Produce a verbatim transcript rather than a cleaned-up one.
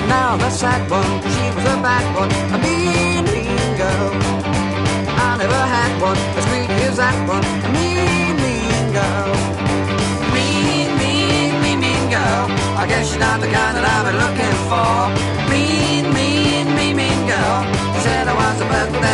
now the sad one, she was a bad one, a mean, mean girl. I never had one as sweet as that one, a mean, mean girl. Mean, mean, mean, mean girl. I guess she's not the kind that I've been looking for. Mean, mean, mean, mean girl. She said I was the best, but